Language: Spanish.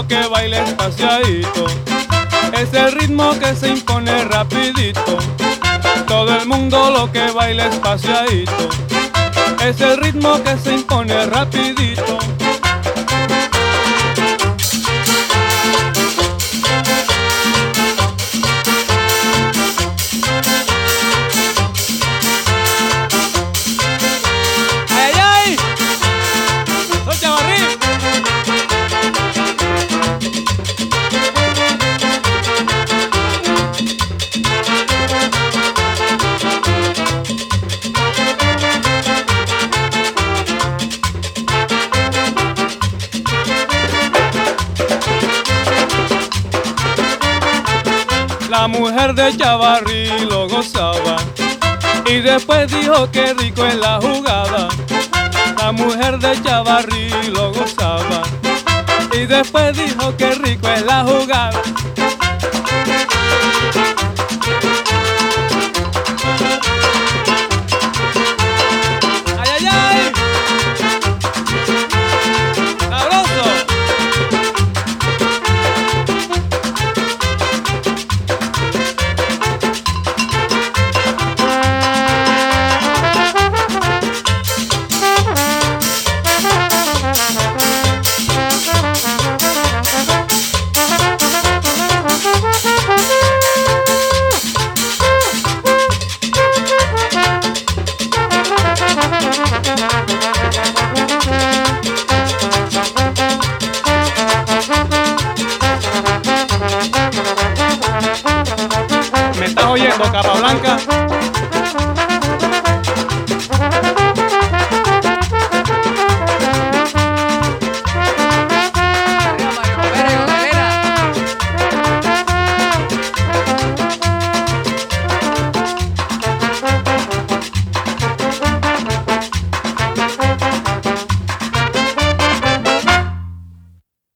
lo que baila espaciadito, es el ritmo que se impone rapidito. Todo el mundo lo que baila espaciadito, es el ritmo que se impone rapidito. ¡Ay, ay! ¡Soy Chavarrín! La mujer de Chavarrí lo gozaba y después dijo que rico es la jugada. La mujer de Chavarrí lo gozaba y después dijo que rico es la jugada. ¡Ay, ay, ay! ¡Sabroso! ¿Me estás oyendo, Capa Blanca?